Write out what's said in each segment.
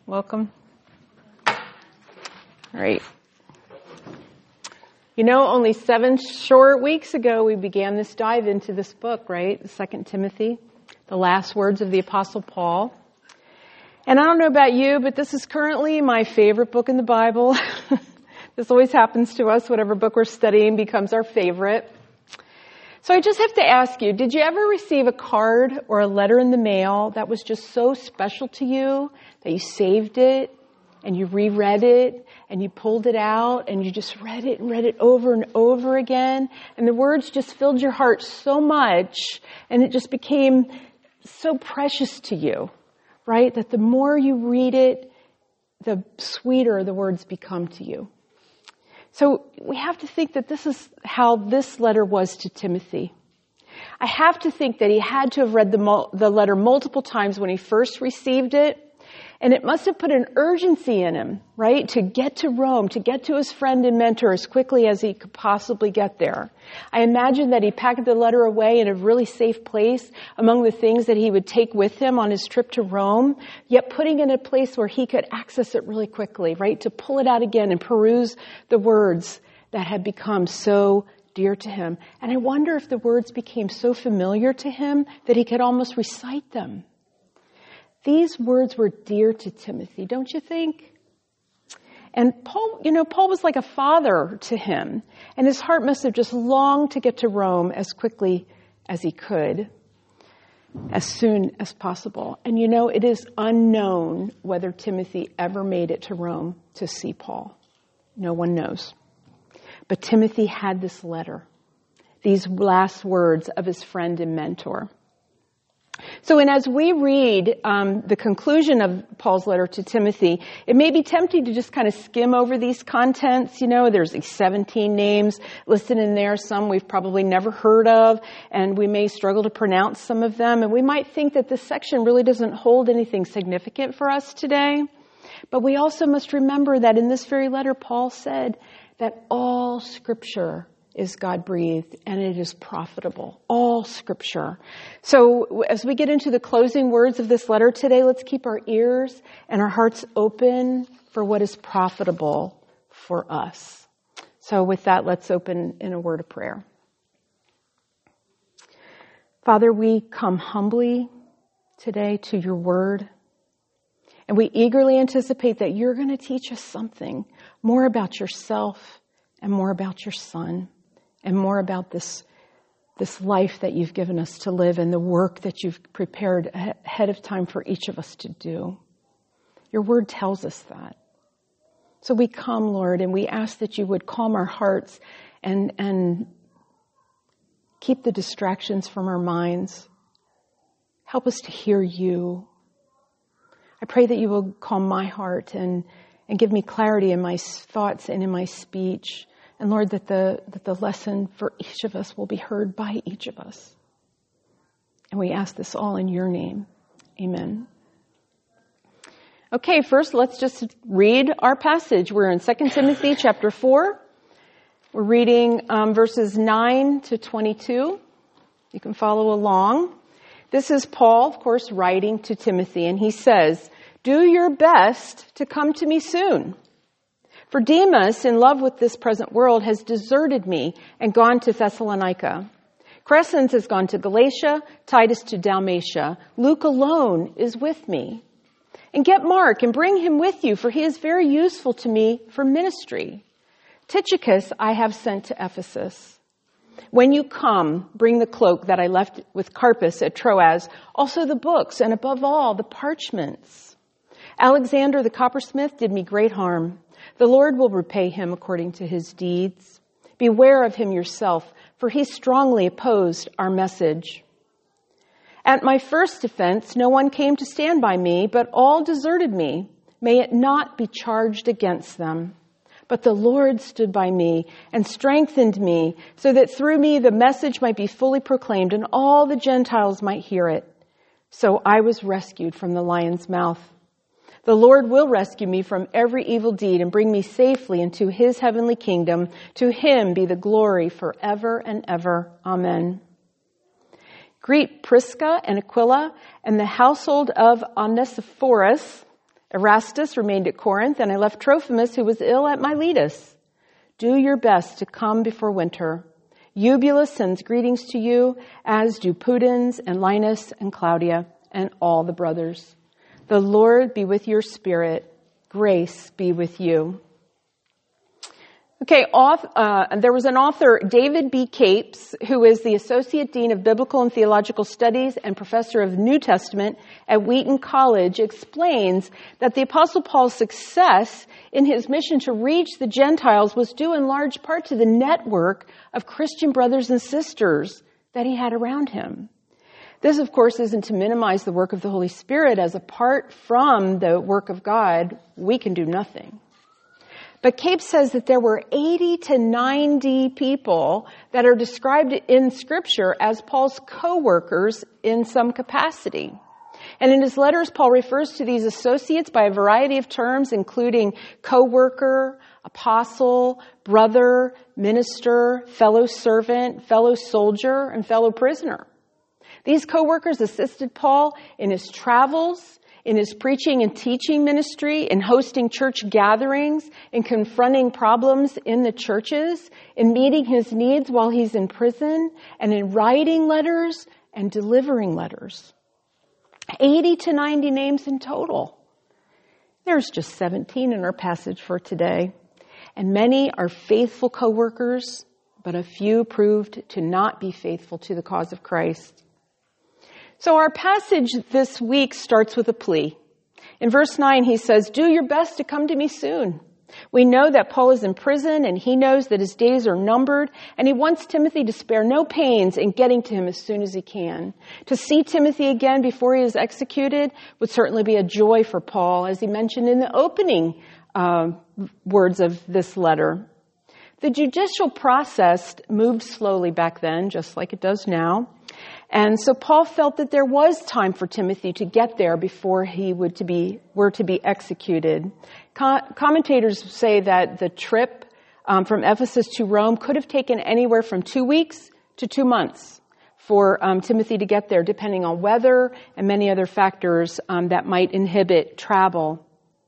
Welcome. All right. You know, only 7 short weeks ago, we began this dive into this book, right? 2 Timothy, the last words of the Apostle Paul. And I don't know about you, but this is currently my favorite book in the Bible. This always happens to us. Whatever book we're studying becomes our favorite. So I just have to ask you, did you ever receive a card or a letter in the mail that was just so special to you that you saved it and you reread it and you pulled it out and you just read it and read it over and over again, and the words just filled your heart so much and it just became so precious to you, right? That the more you read it, the sweeter the words become to you. So we have to think that this is how this letter was to Timothy. I have to think that he had to have read the letter multiple times when he first received it. And it must have put an urgency in him, right? To get to Rome, to get to his friend and mentor as quickly as he could possibly get there. I imagine that he packed the letter away in a really safe place among the things that he would take with him on his trip to Rome, yet putting it in a place where he could access it really quickly, right? To pull it out again and peruse the words that had become so dear to him. And I wonder if the words became so familiar to him that he could almost recite them. These words were dear to Timothy, don't you think? And Paul was like a father to him, and his heart must have just longed to get to Rome as quickly as he could, as soon as possible. And it is unknown whether Timothy ever made it to Rome to see Paul. No one knows. But Timothy had this letter, these last words of his friend and mentor. So, and as we read the conclusion of Paul's letter to Timothy, it may be tempting to just kind of skim over these contents. There's these 17 names listed in there, some we've probably never heard of, and we may struggle to pronounce some of them. And we might think that this section really doesn't hold anything significant for us today. But we also must remember that in this very letter, Paul said that all Scripture is God-breathed, and it is profitable. All Scripture. So as we get into the closing words of this letter today, let's keep our ears and our hearts open for what is profitable for us. So with that, let's open in a word of prayer. Father, we come humbly today to your word, and we eagerly anticipate that you're going to teach us something more about yourself and more about your Son. And more about this life that you've given us to live and the work that you've prepared ahead of time for each of us to do. Your word tells us that. So we come, Lord, and we ask that you would calm our hearts and keep the distractions from our minds. Help us to hear you. I pray that you will calm my heart and give me clarity in my thoughts and in my speech. And Lord, that the lesson for each of us will be heard by each of us. And we ask this all in your name. Amen. Okay, first let's just read our passage. We're in 2 Timothy chapter 4. We're reading verses 9 to 22. You can follow along. This is Paul, of course, writing to Timothy. And he says, "Do your best to come to me soon. For Demas, in love with this present world, has deserted me and gone to Thessalonica. Crescens has gone to Galatia, Titus to Dalmatia. Luke alone is with me. And get Mark and bring him with you, for he is very useful to me for ministry. Tychicus I have sent to Ephesus. When you come, bring the cloak that I left with Carpus at Troas, also the books, and above all, the parchments. Alexander the coppersmith did me great harm. The Lord will repay him according to his deeds. Beware of him yourself, for he strongly opposed our message. At my first defense, no one came to stand by me, but all deserted me. May it not be charged against them. But the Lord stood by me and strengthened me, so that through me the message might be fully proclaimed and all the Gentiles might hear it. So I was rescued from the lion's mouth. The Lord will rescue me from every evil deed and bring me safely into his heavenly kingdom. To him be the glory forever and ever. Amen. Greet Prisca and Aquila and the household of Onesiphorus, Erastus remained at Corinth, and I left Trophimus, who was ill, at Miletus. Do your best to come before winter. Eubulus sends greetings to you, as do Pudens and Linus and Claudia and all the brothers. The Lord be with your spirit. Grace be with you. Okay, there was an author, David B. Capes, who is the Associate Dean of Biblical and Theological Studies and Professor of New Testament at Wheaton College, explains that the Apostle Paul's success in his mission to reach the Gentiles was due in large part to the network of Christian brothers and sisters that he had around him. This, of course, isn't to minimize the work of the Holy Spirit, as apart from the work of God, we can do nothing. But Cape says that there were 80 to 90 people that are described in Scripture as Paul's co-workers in some capacity. And in his letters, Paul refers to these associates by a variety of terms, including co-worker, apostle, brother, minister, fellow servant, fellow soldier, and fellow prisoner. These co-workers assisted Paul in his travels, in his preaching and teaching ministry, in hosting church gatherings, in confronting problems in the churches, in meeting his needs while he's in prison, and in writing letters and delivering letters. 80 to 90 names in total. There's just 17 in our passage for today. And many are faithful co-workers, but a few proved to not be faithful to the cause of Christ. So our passage this week starts with a plea. In verse 9, he says, do your best to come to me soon. We know that Paul is in prison, and he knows that his days are numbered, and he wants Timothy to spare no pains in getting to him as soon as he can. To see Timothy again before he is executed would certainly be a joy for Paul, as he mentioned in the opening words of this letter. The judicial process moved slowly back then, just like it does now. And so Paul felt that there was time for Timothy to get there before he were to be executed. Commentators say that the trip from Ephesus to Rome could have taken anywhere from 2 weeks to 2 months for Timothy to get there, depending on weather and many other factors that might inhibit travel.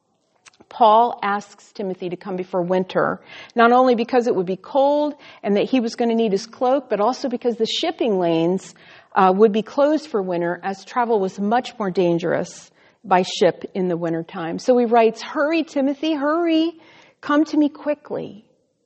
Paul asks Timothy to come before winter, not only because it would be cold and that he was going to need his cloak, but also because the shipping lanes would be closed for winter, as travel was much more dangerous by ship in the wintertime. So he writes, hurry, Timothy, hurry, come to me quickly.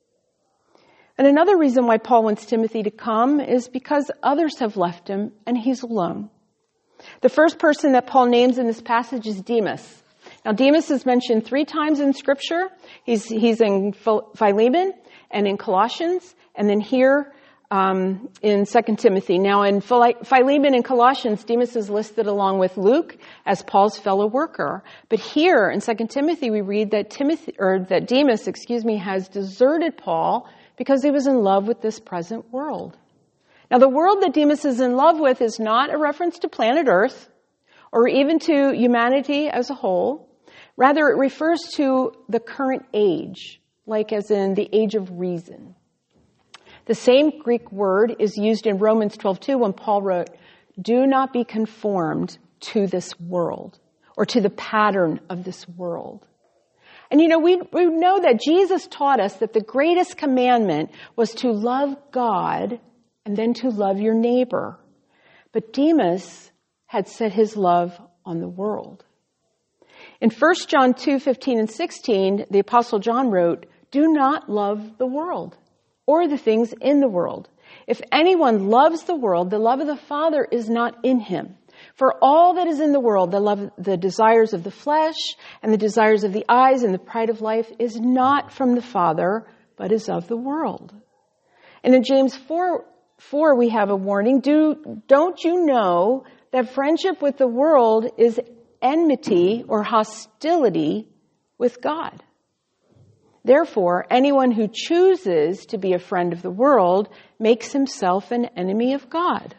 And another reason why Paul wants Timothy to come is because others have left him and he's alone. The first person that Paul names in this passage is Demas. Now, Demas is mentioned 3 times in Scripture. He's in Philemon and in Colossians, and then here in 2 Timothy. Now, in Philemon and Colossians, Demas is listed along with Luke as Paul's fellow worker. But here in 2 Timothy, we read that Demas, has deserted Paul because he was in love with this present world. Now, the world that Demas is in love with is not a reference to planet Earth or even to humanity as a whole. Rather, it refers to the current age, like as in the age of reason. The same Greek word is used in Romans 12:2 when Paul wrote, do not be conformed to this world or to the pattern of this world. And we know that Jesus taught us that the greatest commandment was to love God and then to love your neighbor. But Demas had set his love on the world. In 1 John 2:15 and 16, the Apostle John wrote, do not love the world or the things in the world. If anyone loves the world, the love of the Father is not in him. For all that is in the world, the desires of the flesh and the desires of the eyes and the pride of life is not from the Father, but is of the world. And in James 4, we have a warning. Don't you know that friendship with the world is enmity or hostility with God? Therefore, anyone who chooses to be a friend of the world makes himself an enemy of God.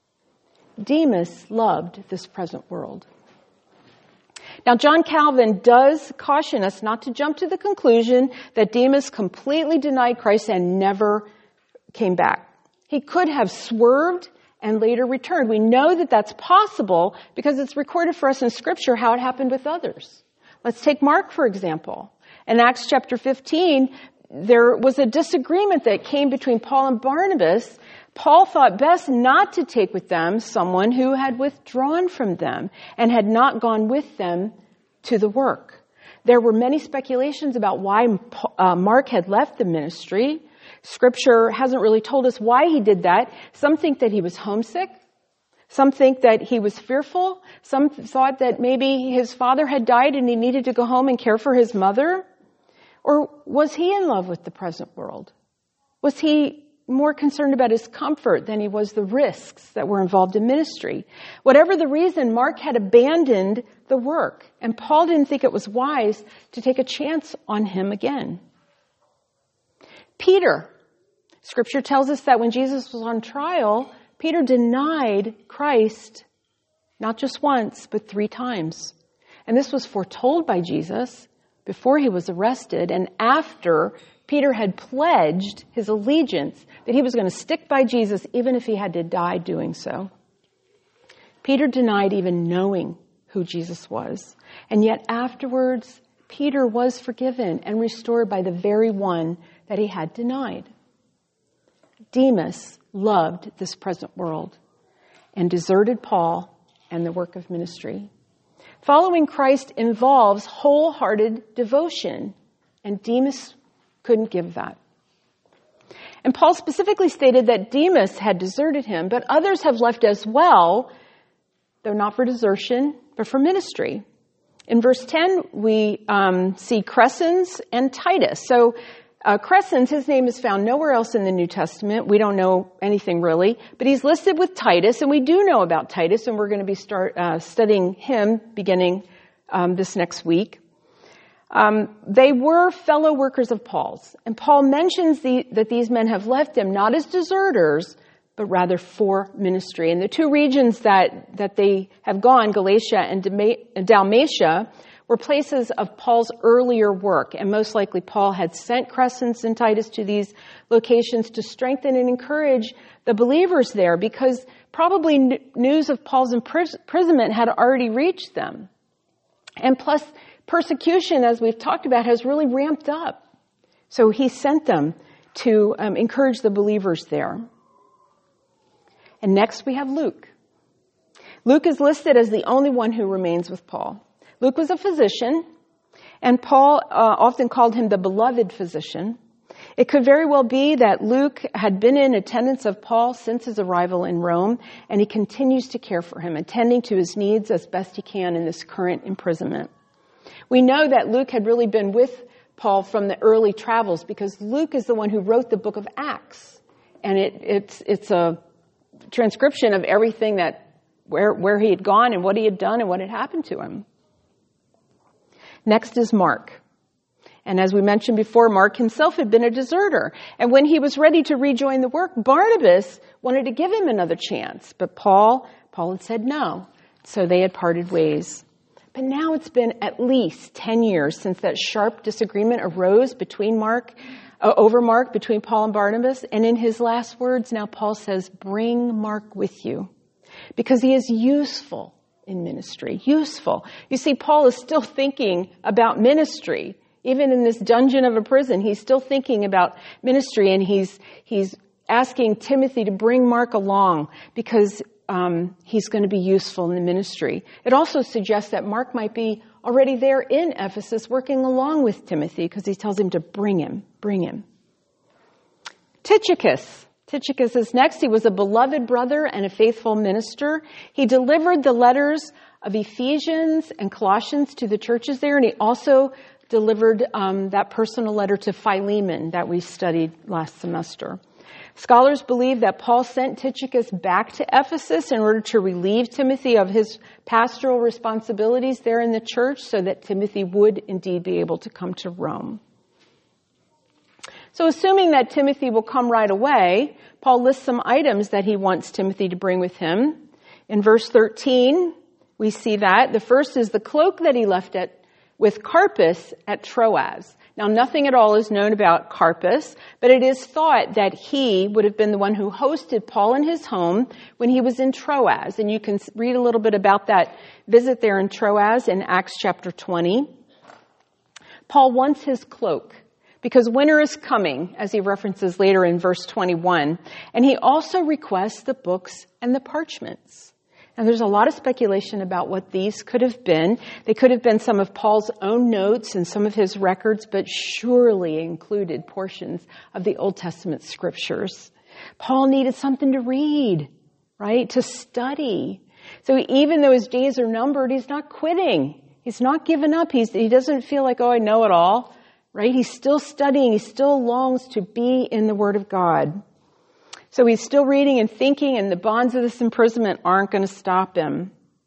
Demas loved this present world. Now, John Calvin does caution us not to jump to the conclusion that Demas completely denied Christ and never came back. He could have swerved and later returned. We know that that's possible because it's recorded for us in Scripture how it happened with others. Let's take Mark, for example. In Acts chapter 15, there was a disagreement that came between Paul and Barnabas. Paul thought best not to take with them someone who had withdrawn from them and had not gone with them to the work. There were many speculations about why Mark had left the ministry. Scripture hasn't really told us why he did that. Some think that he was homesick. Some think that he was fearful. Some thought that maybe his father had died and he needed to go home and care for his mother. Or was he in love with the present world? Was he more concerned about his comfort than he was the risks that were involved in ministry? Whatever the reason, Mark had abandoned the work, and Paul didn't think it was wise to take a chance on him again. Peter. Scripture tells us that when Jesus was on trial, Peter denied Christ not just once, but 3 times. And this was foretold by Jesus before he was arrested and after Peter had pledged his allegiance that he was going to stick by Jesus even if he had to die doing so. Peter denied even knowing who Jesus was. And yet afterwards, Peter was forgiven and restored by the very one that he had denied. Demas loved this present world and deserted Paul and the work of ministry. Following Christ involves wholehearted devotion, and Demas couldn't give that. And Paul specifically stated that Demas had deserted him, but others have left as well, though not for desertion, but for ministry. In verse 10, we see Crescens and Titus. So Crescens, his name is found nowhere else in the New Testament. We don't know anything really, but he's listed with Titus, and we do know about Titus, and we're going to be studying him beginning this next week. They were fellow workers of Paul's, and Paul mentions that these men have left him not as deserters, but rather for ministry. And the 2 regions that they have gone, Galatia and Dalmatia, were places of Paul's earlier work. And most likely Paul had sent Crescens and Titus to these locations to strengthen and encourage the believers there, because probably news of Paul's imprisonment had already reached them. And plus, persecution, as we've talked about, has really ramped up. So he sent them to encourage the believers there. And next we have Luke. Luke is listed as the only one who remains with Paul. Luke was a physician, and Paul often called him the beloved physician. It could very well be that Luke had been in attendance of Paul since his arrival in Rome, and he continues to care for him, attending to his needs as best he can in this current imprisonment. We know that Luke had really been with Paul from the early travels because Luke is the one who wrote the book of Acts, and it's a transcription of everything where he had gone and what he had done and what had happened to him. Next is Mark. And as we mentioned before, Mark himself had been a deserter. And when he was ready to rejoin the work, Barnabas wanted to give him another chance. But Paul had said no. So they had parted ways. But now it's been at least 10 years since that sharp disagreement arose between between Paul and Barnabas. And in his last words, now Paul says, bring Mark with you, because he is useful in ministry. Useful. You see, Paul is still thinking about ministry. Even in this dungeon of a prison, he's still thinking about ministry, and he's asking Timothy to bring Mark along because he's going to be useful in the ministry. It also suggests that Mark might be already there in Ephesus working along with Timothy because he tells him to bring him. Tychicus is next. He was a beloved brother and a faithful minister. He delivered the letters of Ephesians and Colossians to the churches there, and he also delivered that personal letter to Philemon that we studied last semester. Scholars believe that Paul sent Tychicus back to Ephesus in order to relieve Timothy of his pastoral responsibilities there in the church so that Timothy would indeed be able to come to Rome. So assuming that Timothy will come right away, Paul lists some items that he wants Timothy to bring with him. In verse 13, we see that. The first is the cloak that he left with Carpus at Troas. Now, nothing at all is known about Carpus, but it is thought that he would have been the one who hosted Paul in his home when he was in Troas. And you can read a little bit about that visit there in Troas in Acts chapter 20. Paul wants his cloak because winter is coming, as he references later in verse 21. And he also requests the books and the parchments. Now, there's a lot of speculation about what these could have been. They could have been some of Paul's own notes and some of his records, but surely included portions of the Old Testament scriptures. Paul needed something to read, right? To study. So even though his days are numbered, he's not quitting. He's not given up. He doesn't feel like, oh, I know it all, right? He's still studying. He still longs to be in the Word of God. So he's still reading and thinking, and the bonds of this imprisonment aren't going to stop him.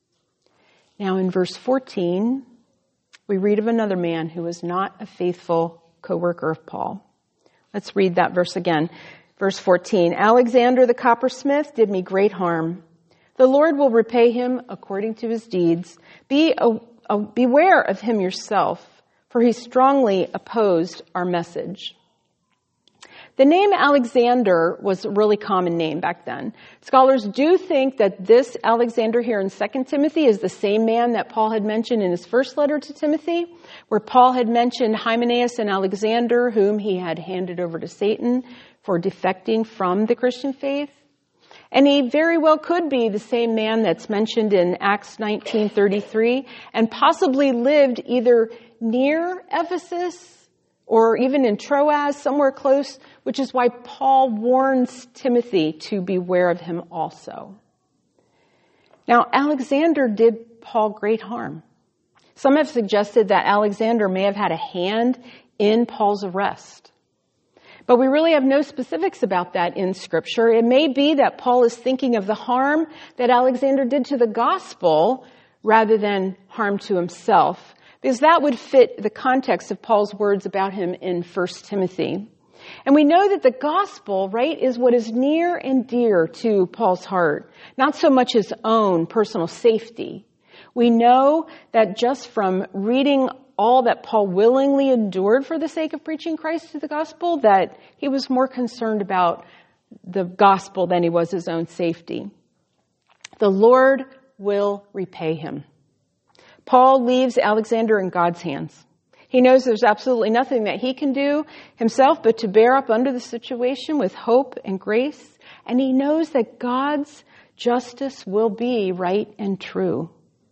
Now in verse 14, we read of another man who was not a faithful co-worker of Paul. Let's read that verse again. Verse 14, Alexander the coppersmith did me great harm. The Lord will repay him according to his deeds. Beware of him yourself, for he strongly opposed our message. The name Alexander was a really common name back then. Scholars do think that this Alexander here in 2 Timothy is the same man that Paul had mentioned in his first letter to Timothy, where Paul had mentioned Hymenaeus and Alexander, whom he had handed over to Satan for defecting from the Christian faith. And he very well could be the same man that's mentioned in Acts 19:33 and possibly lived either near Ephesus or even in Troas, somewhere close, which is why Paul warns Timothy to beware of him also. Now, Alexander did Paul great harm. Some have suggested that Alexander may have had a hand in Paul's arrest. But we really have no specifics about that in Scripture. It may be that Paul is thinking of the harm that Alexander did to the gospel rather than harm to himself, because that would fit the context of Paul's words about him in 1 Timothy. And we know that the gospel, right, is what is near and dear to Paul's heart, not so much his own personal safety. We know that just from reading all that Paul willingly endured for the sake of preaching Christ to the gospel, that he was more concerned about the gospel than he was his own safety. The Lord will repay him. Paul leaves Alexander in God's hands. He knows there's absolutely nothing that he can do himself but to bear up under the situation with hope and grace. And he knows that God's justice will be right and true.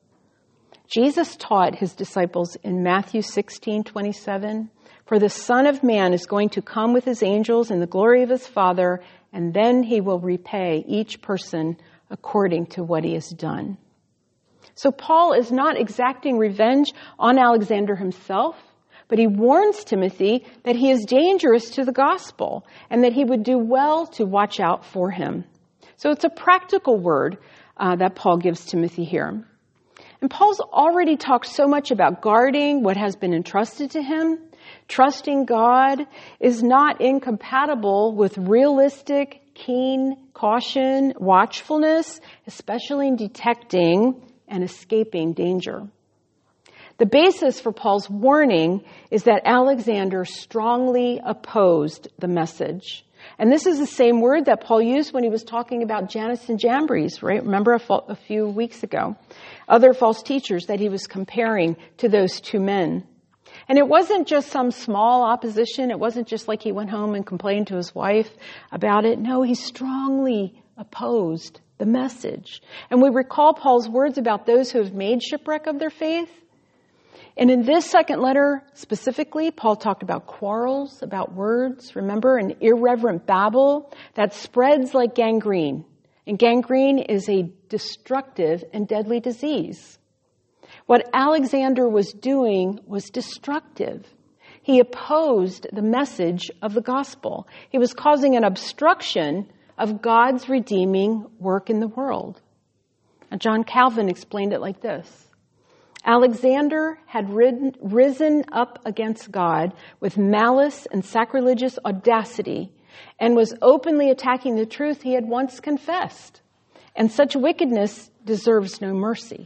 Jesus taught his disciples in Matthew 16:27, "For the Son of Man is going to come with his angels in the glory of his Father, and then he will repay each person according to what he has done." So Paul is not exacting revenge on Alexander himself, but he warns Timothy that he is dangerous to the gospel and that he would do well to watch out for him. So it's a practical word that Paul gives Timothy here. And Paul's already talked so much about guarding what has been entrusted to him. Trusting God is not incompatible with realistic, keen caution, watchfulness, especially in detecting and escaping danger. The basis for Paul's warning is that Alexander strongly opposed the message. And this is the same word that Paul used when he was talking about Jannes and Jambres, right? Remember a few weeks ago. Other false teachers that he was comparing to those two men. And it wasn't just some small opposition. It wasn't just like he went home and complained to his wife about it. No, he strongly opposed the message. And we recall Paul's words about those who have made shipwreck of their faith. And in this second letter specifically, Paul talked about quarrels, about words, remember, an irreverent babble that spreads like gangrene. And gangrene is a destructive and deadly disease. What Alexander was doing was destructive. He opposed the message of the gospel. He was causing an obstruction of God's redeeming work in the world. And John Calvin explained it like this. Alexander had risen up against God with malice and sacrilegious audacity and was openly attacking the truth he had once confessed. And such wickedness deserves no mercy.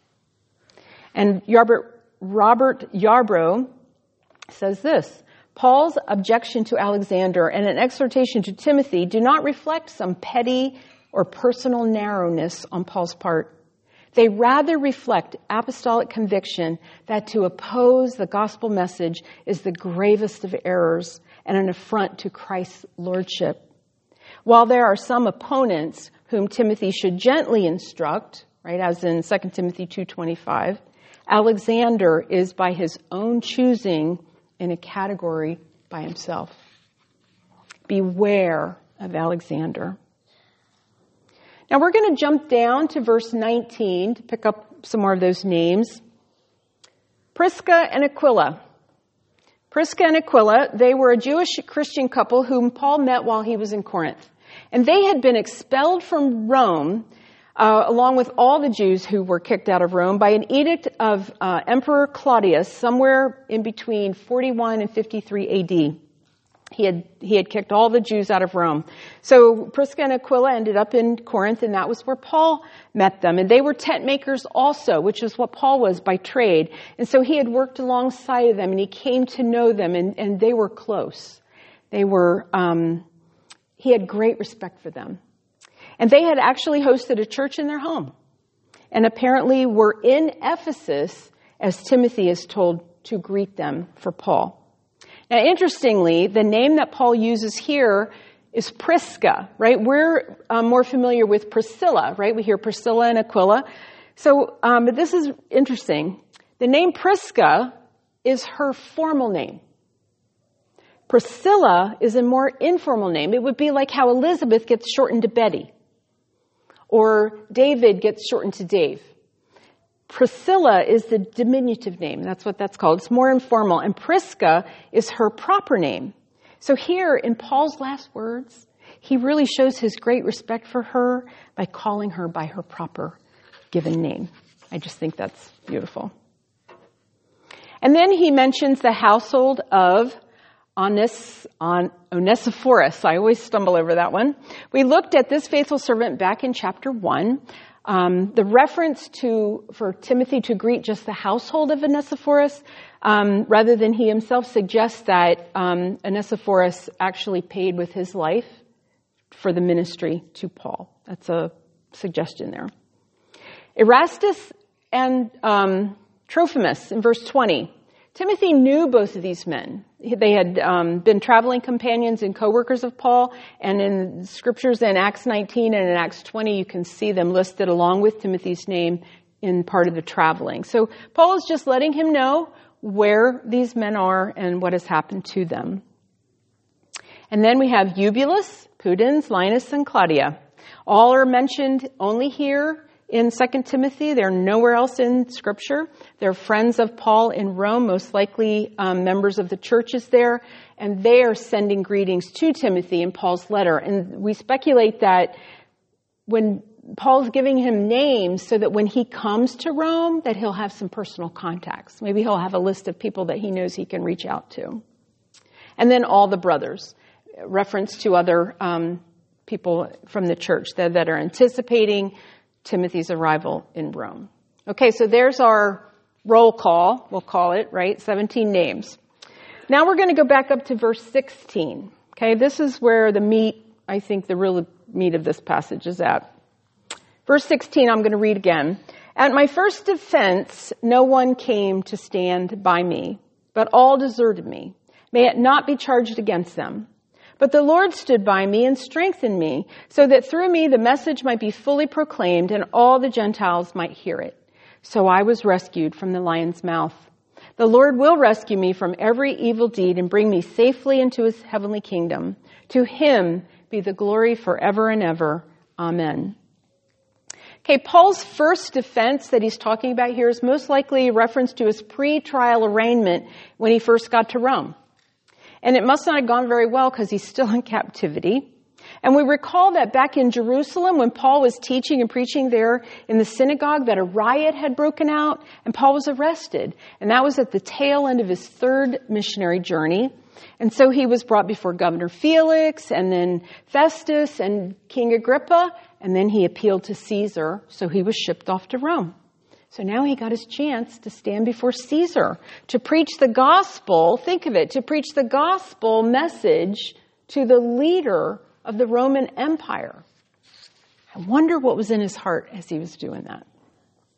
And Robert Yarbrough says this, Paul's objection to Alexander and an exhortation to Timothy do not reflect some petty or personal narrowness on Paul's part. They rather reflect apostolic conviction that to oppose the gospel message is the gravest of errors and an affront to Christ's lordship. While there are some opponents whom Timothy should gently instruct, right, as in 2 Timothy 2:25, Alexander is by his own choosing in a category by himself. Beware of Alexander. Now we're going to jump down to verse 19 to pick up some more of those names. Prisca and Aquila. Prisca and Aquila, they were a Jewish Christian couple whom Paul met while he was in Corinth. And they had been expelled from Rome, along with all the Jews who were kicked out of Rome, by an edict of Emperor Claudius somewhere in between 41 and 53 AD. He had kicked all the Jews out of Rome. So Prisca and Aquila ended up in Corinth, and that was where Paul met them. And they were tent makers also, which is what Paul was by trade. And so he had worked alongside of them, and he came to know them, and they were close. He had great respect for them. And they had actually hosted a church in their home, and apparently were in Ephesus as Timothy is told to greet them for Paul. Now, interestingly, the name that Paul uses here is Prisca, right? We're more familiar with Priscilla, right? We hear Priscilla and Aquila. So, but this is interesting. The name Prisca is her formal name. Priscilla is a more informal name. It would be like how Elizabeth gets shortened to Betty, or David gets shortened to Dave. Priscilla is the diminutive name. That's what that's called. It's more informal. And Prisca is her proper name. So here in Paul's last words, he really shows his great respect for her by calling her by her proper given name. I just think that's beautiful. And then he mentions the household of Onesiphorus. I always stumble over that one. We looked at this faithful servant back in chapter 1. The reference for Timothy to greet just the household of Onesiphorus, rather than he himself, suggests that Onesiphorus actually paid with his life for the ministry to Paul. That's a suggestion there. Erastus and Trophimus in verse 20. Timothy knew both of these men. They had been traveling companions and co-workers of Paul, and in scriptures in Acts 19 and in Acts 20, you can see them listed along with Timothy's name in part of the traveling. So Paul is just letting him know where these men are and what has happened to them. And then we have Eubulus, Pudens, Linus, and Claudia. All are mentioned only here in 2 Timothy. They're nowhere else in Scripture. They're friends of Paul in Rome, most likely members of the churches there, and they are sending greetings to Timothy in Paul's letter. And we speculate that when Paul's giving him names so that when he comes to Rome, that he'll have some personal contacts. Maybe he'll have a list of people that he knows he can reach out to. And then all the brothers, reference to other people from the church that are anticipating Timothy's arrival in Rome. Okay, so there's our roll call, we'll call it, right? 17 names. Now we're going to go back up to verse 16. Okay, this is where the meat, I think the real meat of this passage is at. Verse 16, I'm going to read again. At my first defense, no one came to stand by me, but all deserted me. May it not be charged against them. But the Lord stood by me and strengthened me, so that through me the message might be fully proclaimed and all the Gentiles might hear it. So I was rescued from the lion's mouth. The Lord will rescue me from every evil deed and bring me safely into his heavenly kingdom. To him be the glory forever and ever. Amen. Okay, Paul's first defense that he's talking about here is most likely a reference to his pre-trial arraignment when he first got to Rome. And it must not have gone very well because he's still in captivity. And we recall that back in Jerusalem, when Paul was teaching and preaching there in the synagogue, that a riot had broken out and Paul was arrested. And that was at the tail end of his third missionary journey. And so he was brought before Governor Felix and then Festus and King Agrippa. And then he appealed to Caesar. So he was shipped off to Rome. So now he got his chance to stand before Caesar, to preach the gospel, think of it, to preach the gospel message to the leader of the Roman Empire. I wonder what was in his heart as he was doing that.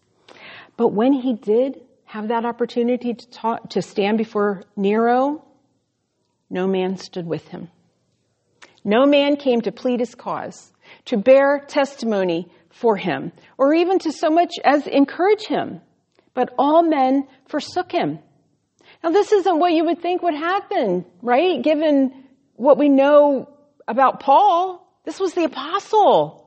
But when he did have that opportunity to stand before Nero, no man stood with him. No man came to plead his cause, to bear testimony for him, or even to so much as encourage him. But all men forsook him. Now, this isn't what you would think would happen, right? Given what we know about Paul, this was the apostle.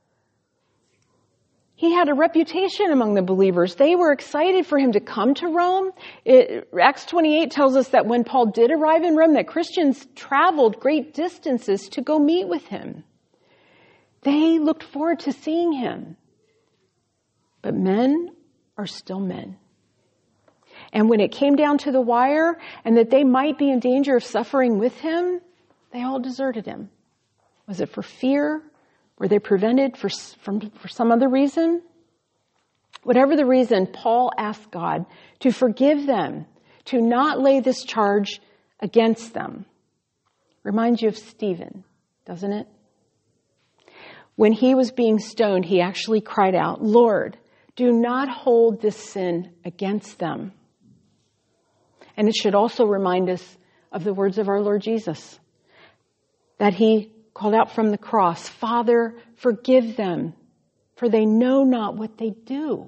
He had a reputation among the believers. They were excited for him to come to Rome. Acts 28 tells us that when Paul did arrive in Rome, that Christians traveled great distances to go meet with him. They looked forward to seeing him. But men are still men. And when it came down to the wire and that they might be in danger of suffering with him, they all deserted him. Was it for fear? Were they prevented for some other reason? Whatever the reason, Paul asked God to forgive them, to not lay this charge against them. Reminds you of Stephen, doesn't it? When he was being stoned, he actually cried out, "Lord, do not hold this sin against them." And it should also remind us of the words of our Lord Jesus, that he called out from the cross, "Father, forgive them, for they know not what they do."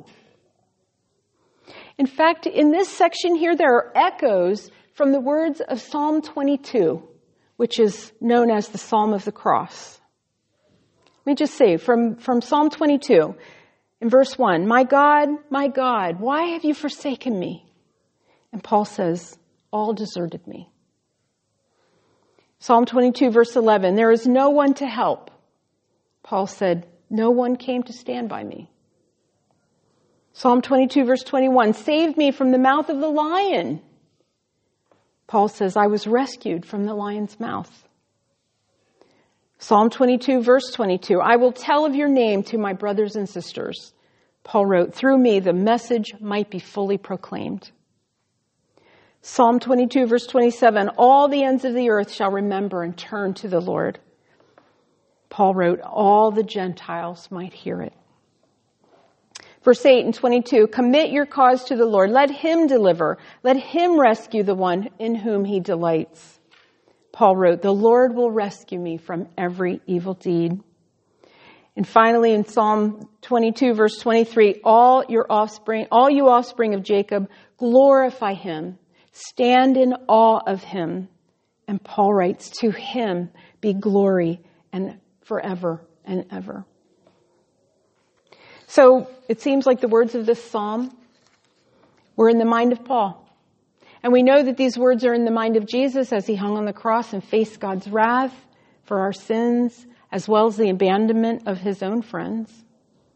In fact, in this section here, there are echoes from the words of Psalm 22, which is known as the Psalm of the Cross. Let me just say, from Psalm 22, in verse 1, my God, why have you forsaken me?" And Paul says, "All deserted me." Psalm 22, verse 11, "There is no one to help." Paul said, "No one came to stand by me." Psalm 22, verse 21, "Save me from the mouth of the lion." Paul says, "I was rescued from the lion's mouth." Psalm 22, verse 22, "I will tell of your name to my brothers and sisters." Paul wrote, "Through me the message might be fully proclaimed." Psalm 22, verse 27, "All the ends of the earth shall remember and turn to the Lord." Paul wrote, "All the Gentiles might hear it." Verse 8 and 22, "Commit your cause to the Lord. Let him deliver. Let him rescue the one in whom he delights." Paul wrote, "The Lord will rescue me from every evil deed." And finally, in Psalm 22, verse 23, all you offspring of Jacob, glorify him. Stand in awe of him." And Paul writes, "To him be glory and forever and ever." So it seems like the words of this psalm were in the mind of Paul. And we know that these words are in the mind of Jesus as he hung on the cross and faced God's wrath for our sins, as well as the abandonment of his own friends.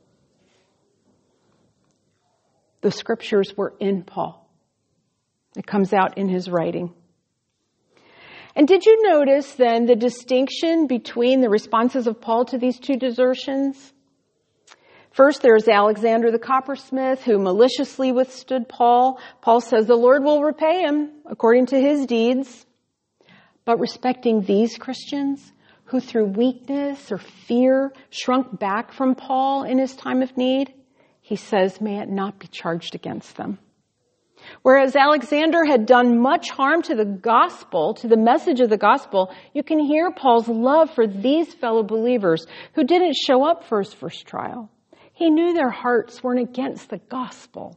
The scriptures were in Paul. It comes out in his writing. And did you notice then the distinction between the responses of Paul to these two desertions? First, there's Alexander the coppersmith who maliciously withstood Paul. Paul says the Lord will repay him according to his deeds. But respecting these Christians who through weakness or fear shrunk back from Paul in his time of need, he says, may it not be charged against them. Whereas Alexander had done much harm to the gospel, to the message of the gospel, you can hear Paul's love for these fellow believers who didn't show up for his first trial. He knew their hearts weren't against the gospel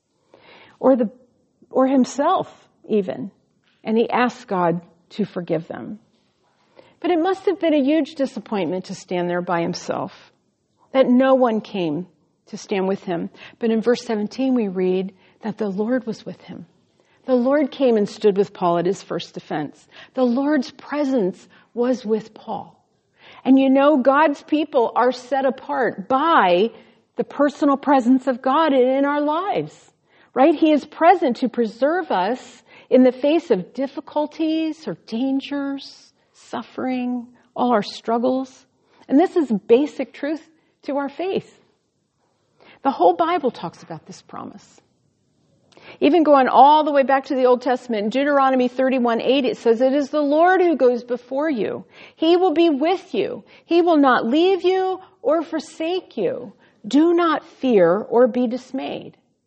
or himself even, and he asked God to forgive them. But it must have been a huge disappointment to stand there by himself, that no one came to stand with him. But in verse 17 we read that the Lord was with him. The Lord came and stood with Paul at his first defense. The Lord's presence was with Paul. And you know, God's people are set apart by the personal presence of God in our lives, right? He is present to preserve us in the face of difficulties or dangers, suffering, all our struggles. And this is basic truth to our faith. The whole Bible talks about this promise. Even going all the way back to the Old Testament, in Deuteronomy 31:8, it says, "It is the Lord who goes before you. He will be with you. He will not leave you or forsake you. Do not fear or be dismayed."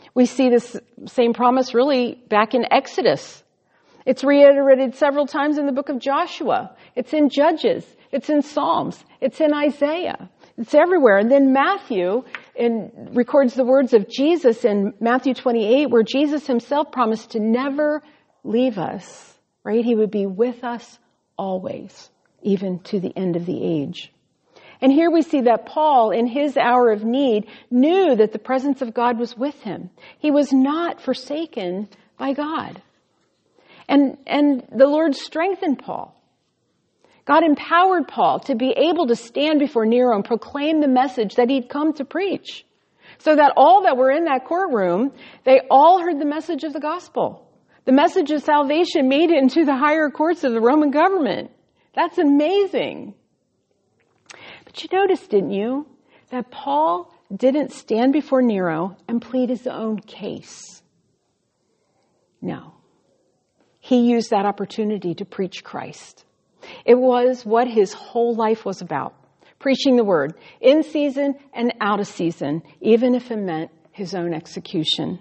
We see this same promise really back in Exodus. It's reiterated several times in the book of Joshua. It's in Judges. It's in Psalms. It's in Isaiah. It's everywhere. And then Matthew records the words of Jesus in Matthew 28, where Jesus himself promised to never leave us, right? He would be with us always, even to the end of the age. And here we see that Paul, in his hour of need, knew that the presence of God was with him. He was not forsaken by God. And the Lord strengthened Paul. God empowered Paul to be able to stand before Nero and proclaim the message that he'd come to preach. So that all that were in that courtroom, they all heard the message of the gospel. The message of salvation made it into the higher courts of the Roman government. That's amazing. But you noticed, didn't you, that Paul didn't stand before Nero and plead his own case. No. He used that opportunity to preach Christ. It was what his whole life was about. Preaching the word in season and out of season, even if it meant his own execution.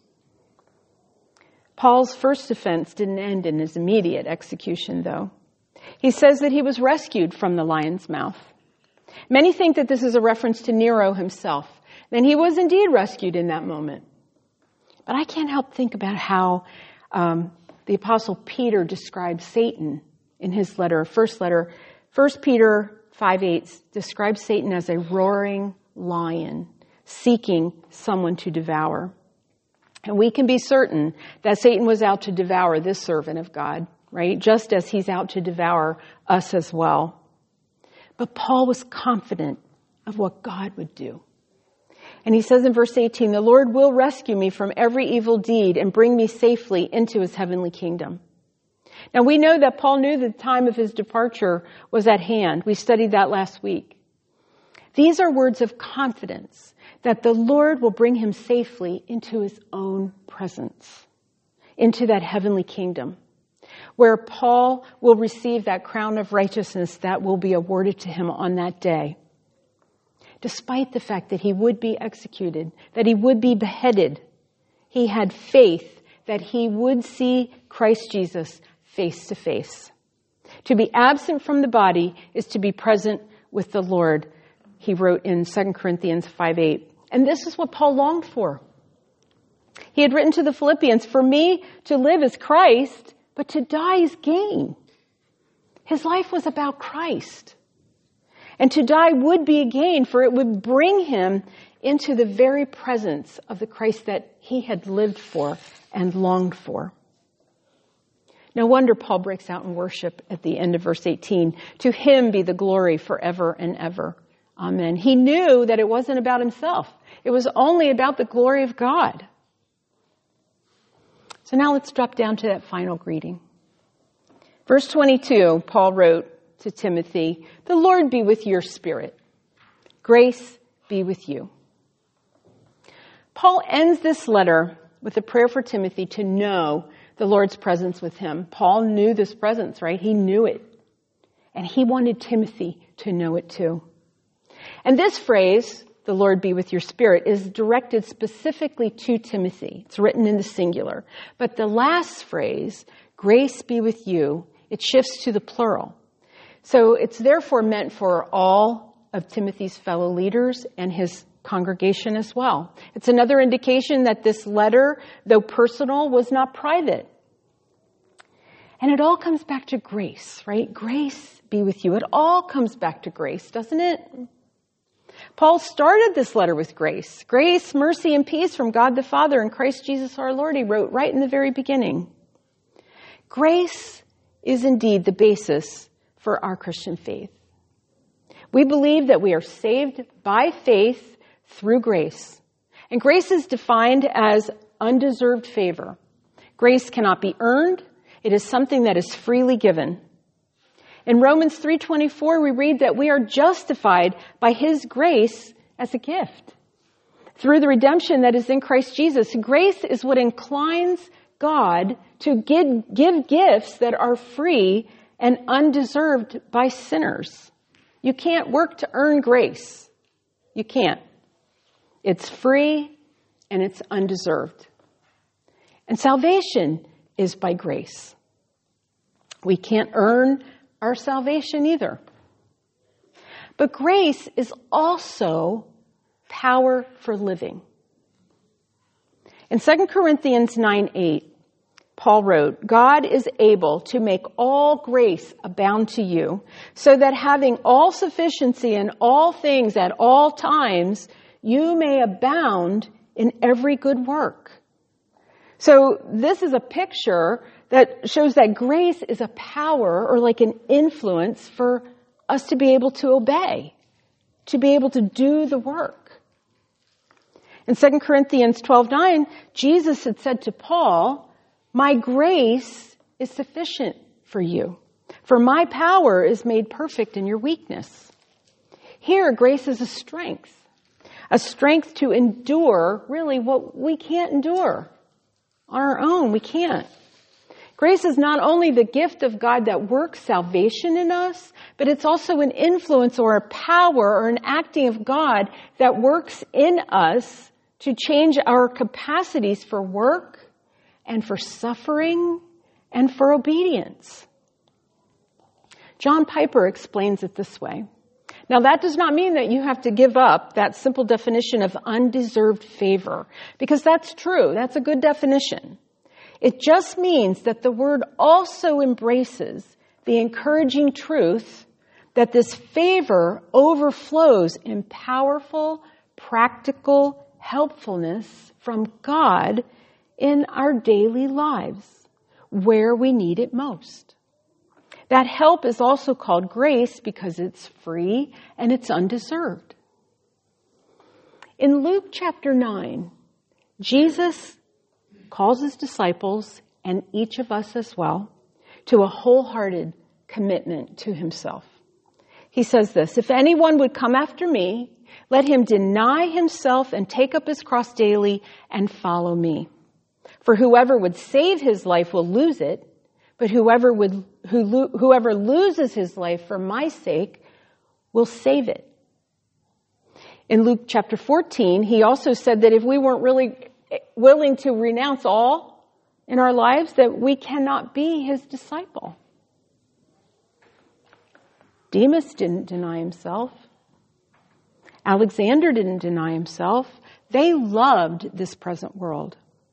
Paul's first offense didn't end in his immediate execution, though. He says that he was rescued from the lion's mouth. Many think that this is a reference to Nero himself. And he was indeed rescued in that moment. But I can't help think about how the Apostle Peter describes Satan in his first letter. 1 Peter 5:8 describes Satan as a roaring lion, seeking someone to devour. And we can be certain that Satan was out to devour this servant of God, right? Just as he's out to devour us as well. But Paul was confident of what God would do. And he says in verse 18, "The Lord will rescue me from every evil deed and bring me safely into his heavenly kingdom." Now we know that Paul knew the time of his departure was at hand. We studied that last week. These are words of confidence that the Lord will bring him safely into his own presence, into that heavenly kingdom, where Paul will receive that crown of righteousness that will be awarded to him on that day. Despite the fact that he would be executed, that he would be beheaded, he had faith that he would see Christ Jesus face to face. To be absent from the body is to be present with the Lord, he wrote in 2 Corinthians 5:8. And this is what Paul longed for. He had written to the Philippians, "For me to live is Christ, but to die is gain." His life was about Christ. And to die would be a gain, for it would bring him into the very presence of the Christ that he had lived for and longed for. No wonder Paul breaks out in worship at the end of verse 18. "To him be the glory forever and ever. Amen." He knew that it wasn't about himself. It was only about the glory of God. So now let's drop down to that final greeting. Verse 22, Paul wrote to Timothy, "The Lord be with your spirit. Grace be with you." Paul ends this letter with a prayer for Timothy to know the Lord's presence with him. Paul knew this presence, right? He knew it. And he wanted Timothy to know it too. And this phrase, "the Lord be with your spirit," is directed specifically to Timothy. It's written in the singular. But the last phrase, "grace be with you," it shifts to the plural. So it's therefore meant for all of Timothy's fellow leaders and his congregation as well. It's another indication that this letter, though personal, was not private. And it all comes back to grace, right? Grace be with you. It all comes back to grace, doesn't it? Paul started this letter with grace. Grace, mercy, and peace from God the Father and Christ Jesus our Lord, he wrote right in the very beginning. Grace is indeed the basis for our Christian faith. We believe that we are saved by faith through grace. And grace is defined as undeserved favor. Grace cannot be earned. It is something that is freely given. In Romans 3:24, we read that we are justified by his grace as a gift. Through the redemption that is in Christ Jesus, grace is what inclines God to give gifts that are free and undeserved by sinners. You can't work to earn grace. You can't. It's free and it's undeserved. And salvation is by grace. We can't earn our salvation either. But grace is also power for living. In 2 Corinthians 9:8, Paul wrote, God is able to make all grace abound to you, so that having all sufficiency in all things at all times, you may abound in every good work. So this is a picture that shows that grace is a power or like an influence for us to be able to obey, to be able to do the work. In 2 Corinthians 12:9, Jesus had said to Paul, my grace is sufficient for you, for my power is made perfect in your weakness. Here, grace is a strength to endure really what we can't endure on our own. We can't. Grace is not only the gift of God that works salvation in us, but it's also an influence or a power or an acting of God that works in us to change our capacities for work and for suffering and for obedience. John Piper explains it this way. Now, that does not mean that you have to give up that simple definition of undeserved favor, because that's true. That's a good definition. It just means that the word also embraces the encouraging truth that this favor overflows in powerful, practical helpfulness from God in our daily lives, where we need it most. That help is also called grace because it's free and it's undeserved. In Luke chapter 9, Jesus calls his disciples, and each of us as well, to a wholehearted commitment to himself. He says this, if anyone would come after me, let him deny himself and take up his cross daily and follow me. For whoever would save his life will lose it, but whoever loses his life for my sake will save it. In Luke chapter 14, he also said that if we weren't really willing to renounce all in our lives, that we cannot be his disciple. Demas didn't deny himself. Alexander didn't deny himself. They loved this present world.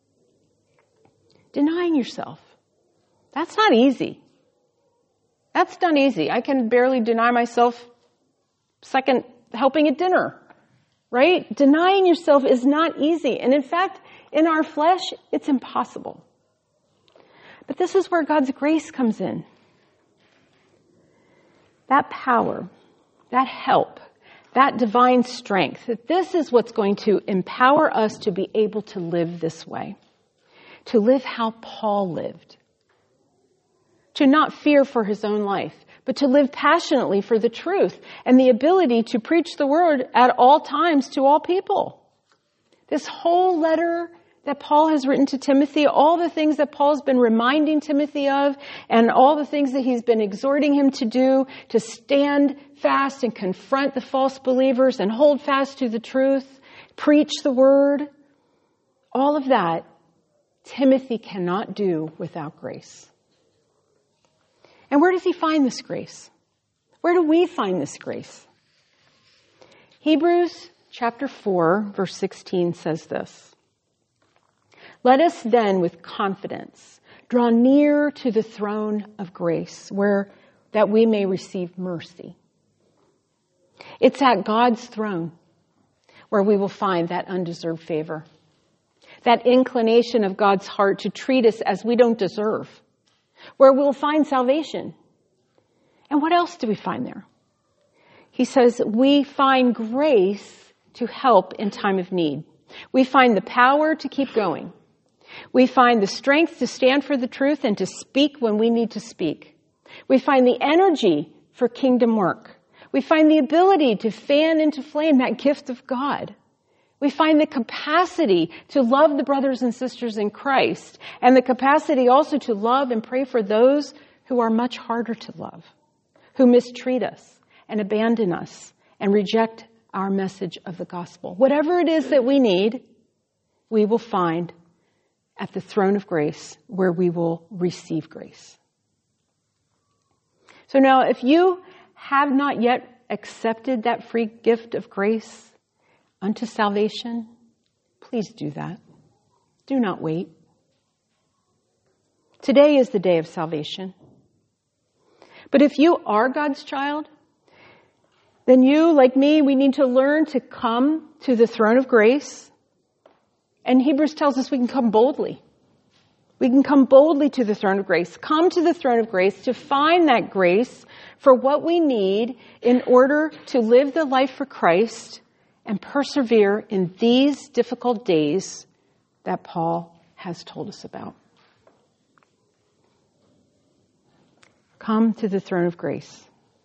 Denying yourself. That's not easy. That's not easy. I can barely deny myself second helping at dinner, right? Denying yourself is not easy. And in fact, in our flesh, it's impossible. But this is where God's grace comes in. That power, that help, that divine strength, that this is what's going to empower us to be able to live this way. To live how Paul lived. To not fear for his own life, but to live passionately for the truth and the ability to preach the word at all times to all people. This whole letter that Paul has written to Timothy, all the things that Paul's been reminding Timothy of, and all the things that he's been exhorting him to do, to stand fast and confront the false believers and hold fast to the truth, preach the word, all of that Timothy cannot do without grace. And where does he find this grace? Where do we find this grace? Hebrews chapter 4, verse 16 says this. Let us then with confidence draw near to the throne of grace, that we may receive mercy. It's at God's throne where we will find that undeserved favor. That inclination of God's heart to treat us as we don't deserve, where we'll find salvation. And what else do we find there? He says, we find grace to help in time of need. We find the power to keep going. We find the strength to stand for the truth and to speak when we need to speak. We find the energy for kingdom work. We find the ability to fan into flame that gift of God. We find the capacity to love the brothers and sisters in Christ, and the capacity also to love and pray for those who are much harder to love, who mistreat us and abandon us and reject our message of the gospel. Whatever it is that we need, we will find at the throne of grace where we will receive grace. So now, if you have not yet accepted that free gift of grace unto salvation, please do that. Do not wait. Today is the day of salvation. But if you are God's child, then you, like me, we need to learn to come to the throne of grace. And Hebrews tells us we can come boldly. We can come boldly to the throne of grace. Come to the throne of grace to find that grace for what we need in order to live the life for Christ and persevere in these difficult days that Paul has told us about. Come to the throne of grace.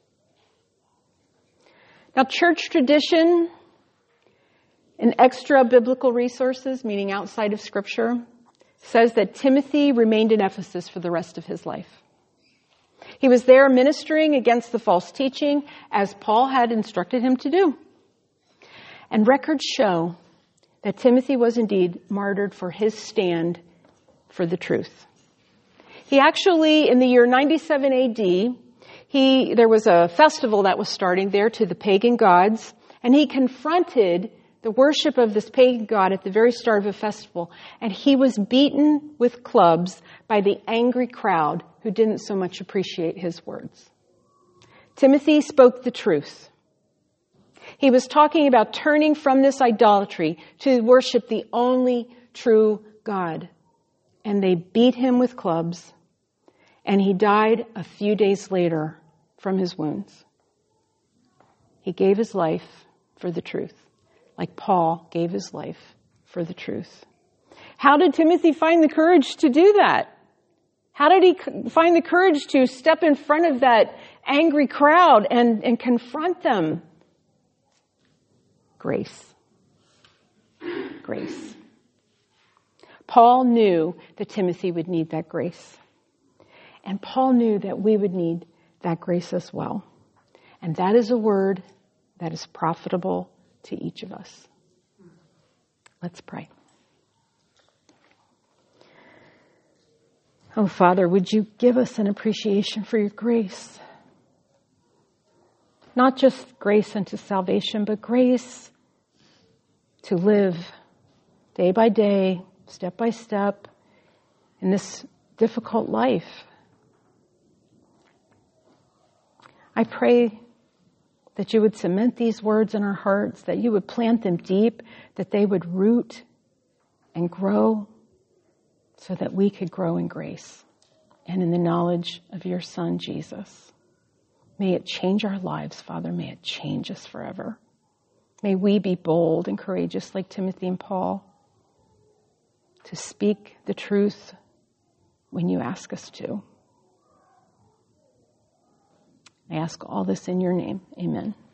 Now, church tradition and extra biblical resources, meaning outside of Scripture, says that Timothy remained in Ephesus for the rest of his life. He was there ministering against the false teaching as Paul had instructed him to do. And records show that Timothy was indeed martyred for his stand for the truth. He actually, in the year 97 AD, there was a festival that was starting there to the pagan gods, and he confronted the worship of this pagan god at the very start of a festival, and he was beaten with clubs by the angry crowd who didn't so much appreciate his words. Timothy spoke the truth. He was talking about turning from this idolatry to worship the only true God. And they beat him with clubs, and he died a few days later from his wounds. He gave his life for the truth, like Paul gave his life for the truth. How did Timothy find the courage to do that? How did he find the courage to step in front of that angry crowd and confront them? Grace. Grace. Paul knew that Timothy would need that grace. And Paul knew that we would need that grace as well. And that is a word that is profitable to each of us. Let's pray. Oh, Father, would you give us an appreciation for your grace? Not just grace unto salvation, but grace to live day by day, step by step, in this difficult life. I pray that you would cement these words in our hearts, that you would plant them deep, that they would root and grow so that we could grow in grace and in the knowledge of your Son, Jesus. May it change our lives, Father. May it change us forever. May we be bold and courageous like Timothy and Paul to speak the truth when you ask us to. I ask all this in your name. Amen.